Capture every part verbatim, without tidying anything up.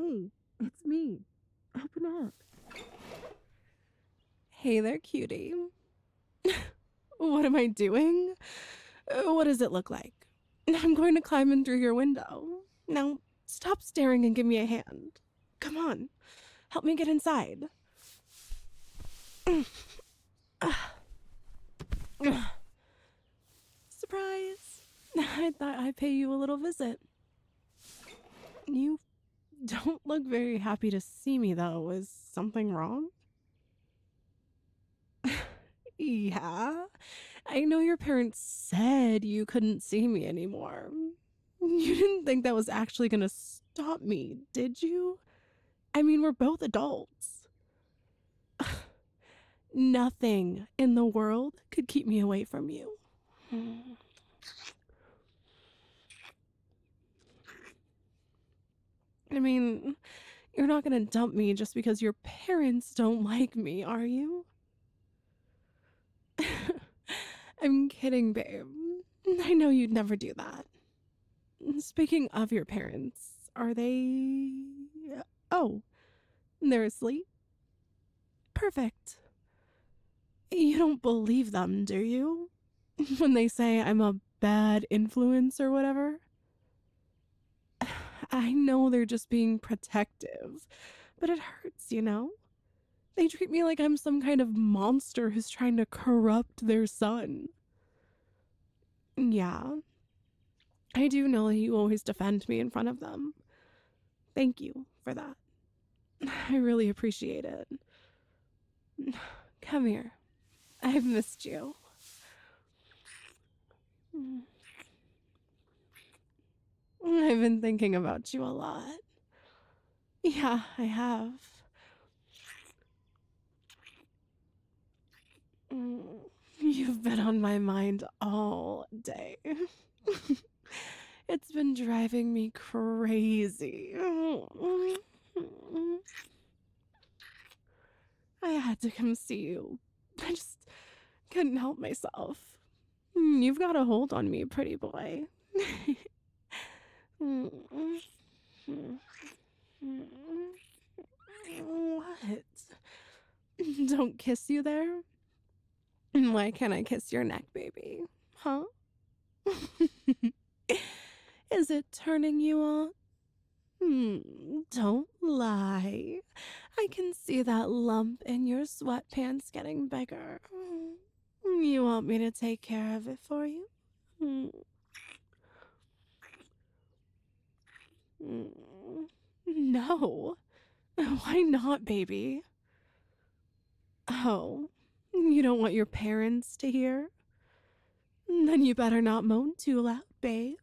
Hey, it's me. Open up. Hey there, cutie. What am I doing? Uh, What does it look like? I'm going to climb in through your window. Now, stop staring and give me a hand. Come on, help me get inside. Surprise! I thought I'd pay you a little visit. You don't look very happy to see me, though. Is something wrong? Yeah, I know your parents said you couldn't see me anymore. You didn't think that was actually gonna stop me, did you? I mean, we're both adults. Nothing in the world could keep me away from you. I mean, you're not gonna dump me just because your parents don't like me, are you? I'm kidding, babe. I know you'd never do that. Speaking of your parents, are they. Oh, they're asleep? Perfect. You don't believe them, do you? When they say I'm a bad influence or whatever? I know they're just being protective, but it hurts, you know? They treat me like I'm some kind of monster who's trying to corrupt their son. Yeah, I do know that you always defend me in front of them. Thank you for that. I really appreciate it. Come here. I've missed you. I've been thinking about you a lot. Yeah, I have. Mm, You've been on my mind all day. It's been driving me crazy. I had to come see you. I just couldn't help myself. You've got a hold on me, pretty boy. What? Don't kiss you there? Why can't I kiss your neck, baby? Huh? Is it turning you on? Hmm, don't lie. I can see that lump in your sweatpants getting bigger. You want me to take care of it for you? Hmm. Mm. No. Why not, baby? Oh, you don't want your parents to hear? Then you better not moan too loud, babe.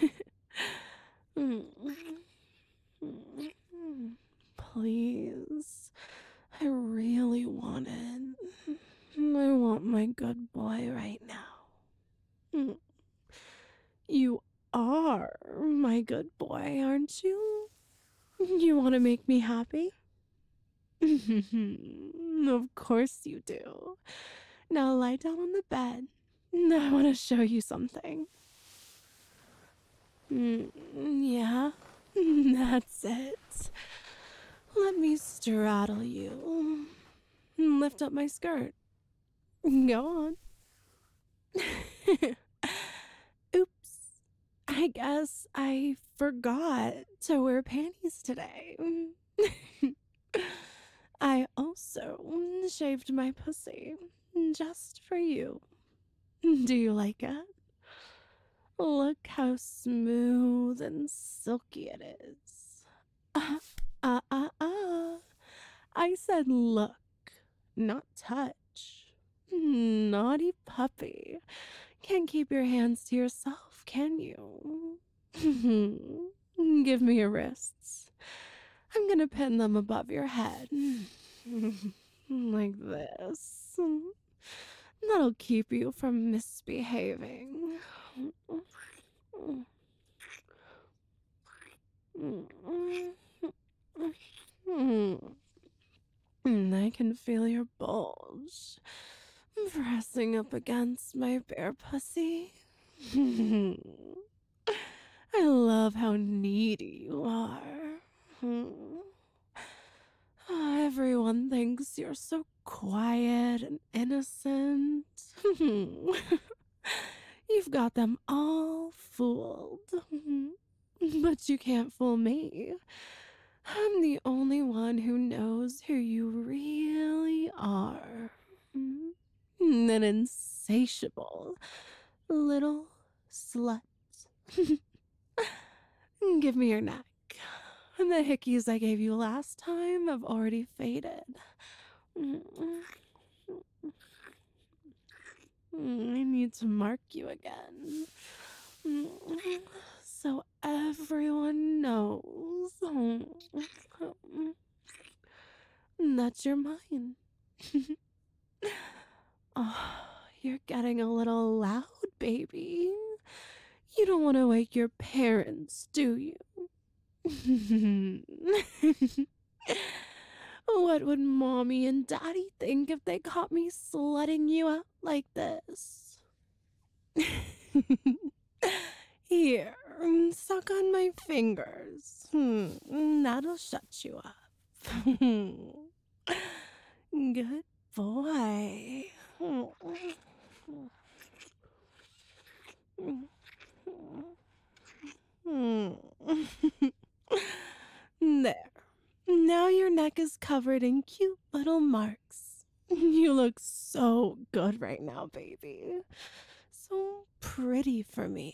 Please. I really want it. I want my good boy right now. You are my good boy, aren't you? You want to make me happy? Of course you do. Now lie down on the bed. I want to show you something. Mm, yeah, that's it. Let me straddle you. Lift up my skirt. Go on. Oops. I guess I forgot to wear panties today. I also shaved my pussy just for you. Do you like it? Look how smooth and silky it is. Ah, ah, ah, ah. I said look, not touch. Naughty puppy. Can't keep your hands to yourself, can you? Give me your wrists. I'm gonna pin them above your head. Like this. That'll keep you from misbehaving. I can feel your bulge pressing up against my bare pussy. I love how needy you are. You're so quiet and innocent. You've got them all fooled. But you can't fool me. I'm the only one who knows who you really are. An insatiable little slut. Give me your neck. And the hickeys I gave you last time have already faded. I need to mark you again. So everyone knows that you're mine. Oh, you're getting a little loud, baby. You don't want to wake your parents, do you? What would mommy and daddy think if they caught me slutting you out like this? Here, suck on my fingers. Hmm, that'll shut you up. Good boy. There. Now your neck is covered in cute little marks. You look so good right now, baby. So pretty for me.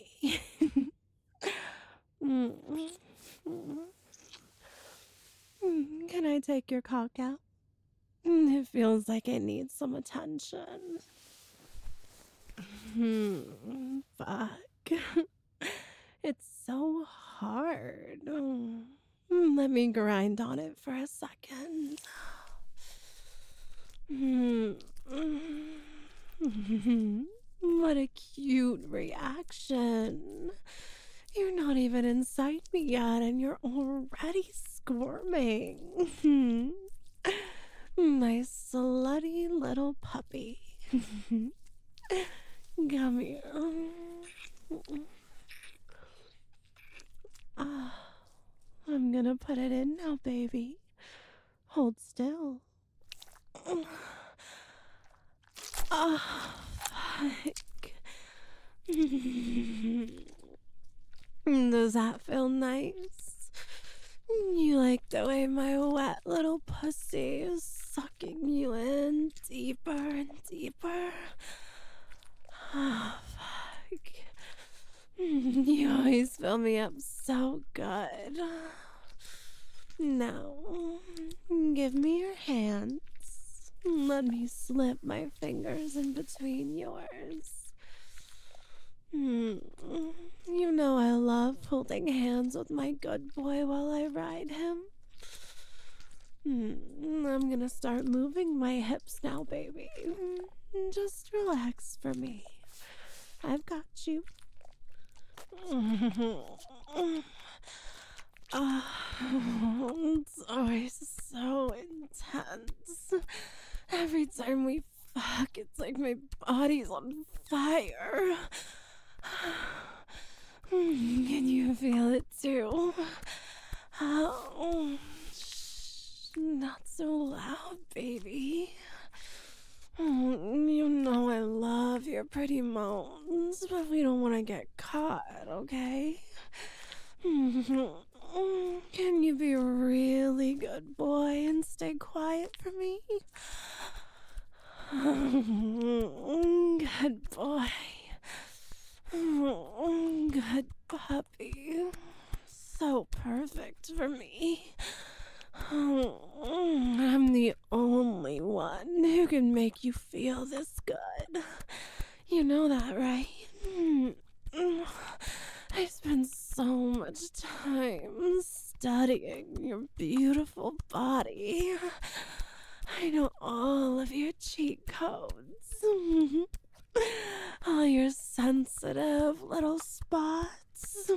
Can I take your cock out? It feels like it needs some attention. Hmm, fuck. It's so hard. Let me grind on it for a second. What a cute reaction. You're not even inside me yet and you're already squirming. My slutty little puppy. Come here. Ah, I'm gonna put it in now, baby. Hold still. Ah, fuck. Does that feel nice? You like the way my wet little pussy is sucking you in deeper and deeper? Ah, fuck. You always fill me up so good. Now, give me your hands. Let me slip my fingers in between yours. You know I love holding hands with my good boy while I ride him. I'm gonna start moving my hips now, baby. Just relax for me. I've got you. Oh, it's always so intense. Every time we fuck, it's like my body's on fire. Can you feel it too? Oh, shh, not so loud, baby. You know I love your pretty moans, but we don't want to get caught, okay? Can you be a really good boy and stay quiet for me? Good boy. Good puppy. So perfect for me. I'm the only one who can make you feel this good. You know that, right? I spent so much time studying your beautiful body. I know all of your cheat codes. All your sensitive little spots.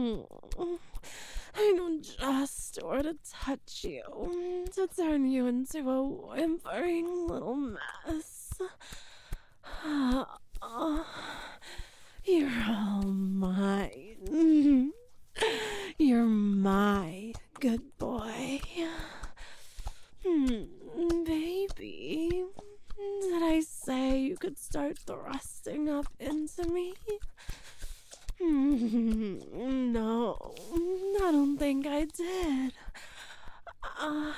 I know just where to touch you to turn you into a whimpering little mess. Oh, you're all mine. You're my good boy. Hmm, baby. start thrusting up into me? Mm, no, I don't think I did. Uh,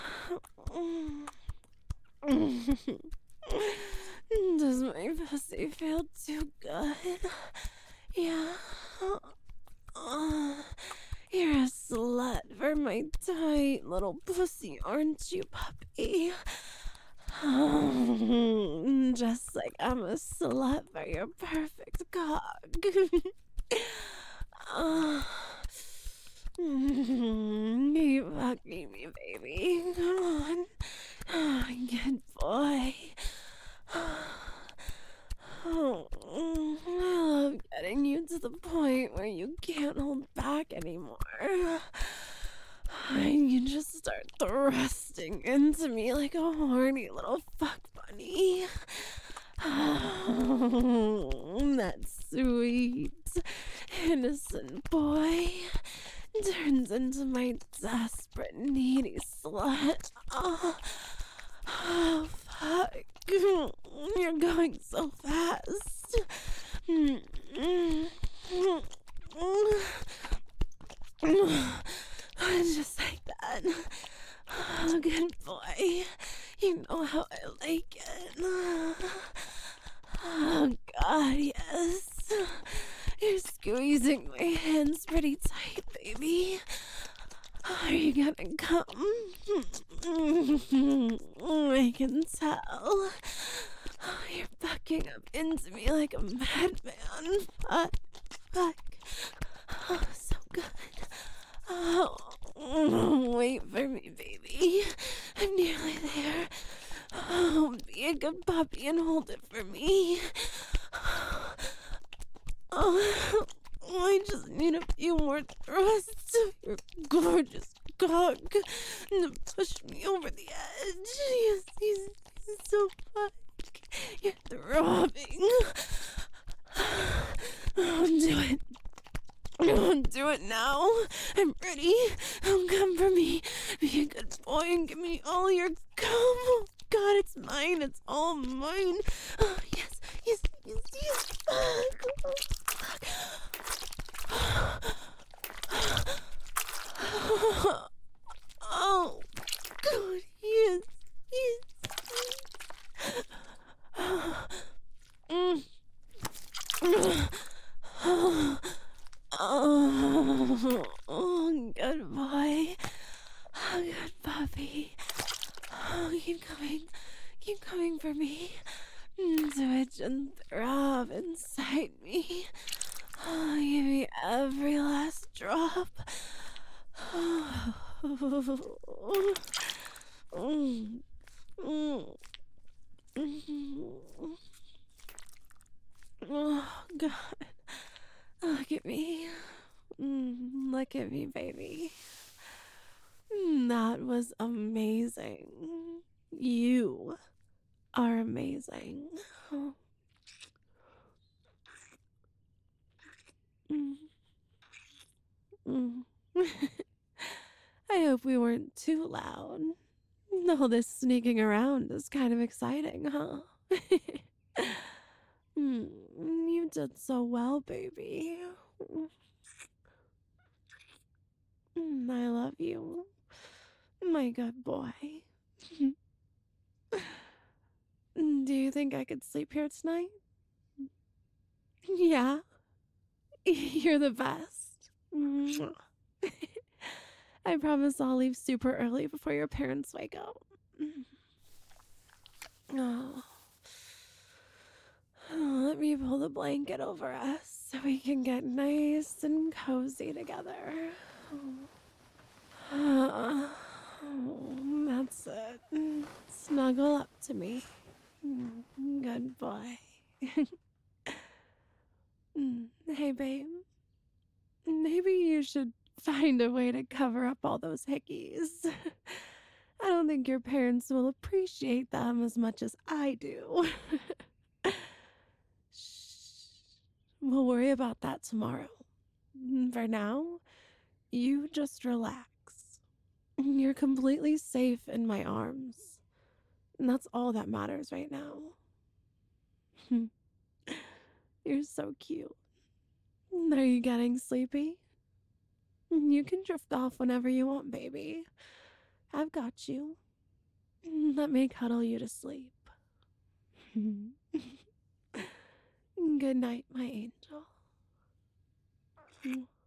mm. Does my pussy feel too good? Yeah. Uh, you're a slut for my tight little pussy, aren't you, puppy? Just like I'm a slut for your perfect cock. uh, Keep fucking me, baby. Come on. Oh, good boy. Oh, I love getting you to the point where you can't hold back anymore. And you just start thrusting into me like a horny little fuck bunny. Oh, that sweet, innocent boy turns into my desperate, needy slut. Oh, oh fuck. You're going so fast. Just like that. Oh, good boy. You know how I like it. Oh, God, yes. You're squeezing my hands pretty tight, baby. Are you gonna come? I can tell. You're bucking up into me like a madman. Fuck, fuck. Oh, so good. Oh, wait for me, baby. I'm nearly there. Oh, be a good puppy and hold it for me. Oh, I just need a few more thrusts of your gorgeous cock to push me over the edge. Yes, he's, he's so fuck. You're throbbing. Oh, do it. Oh, do it now. I'm ready. Oh, come for me. Be a good boy and give me all your cum. Oh, God, it's mine. It's all mine. Oh, yes, yes, yes, yes. Fuck. Oh, God, yes, yes. Mm. Oh, oh, oh, good boy. Oh, good puppy. Oh, keep coming. Keep coming for me. Twitch and throb inside me. Oh, give me every last drop. Oh, mm, mm, mm. Oh, God. Look at me. Mm, look at me, baby. Mm, that was amazing. You are amazing. Oh. Mm, mm. I hope we weren't too loud. All this sneaking around is kind of exciting, huh? Mm, you did so well, baby. Mm, I love you, my good boy. Do you think I could sleep here tonight? Yeah, you're the best. Mwah. I promise I'll leave super early before your parents wake up. Oh. Oh, let me pull the blanket over us so we can get nice and cozy together. Oh, that's it. Snuggle up to me. Good boy. Hey, babe. Maybe you should find a way to cover up all those hickeys. I don't think your parents will appreciate them as much as I do. Shh. We'll worry about that tomorrow. For now, you just relax. You're completely safe in my arms. And that's all that matters right now. You're so cute. Are you getting sleepy? You can drift off whenever you want, baby. I've got you. Let me cuddle you to sleep. Good night, my angel.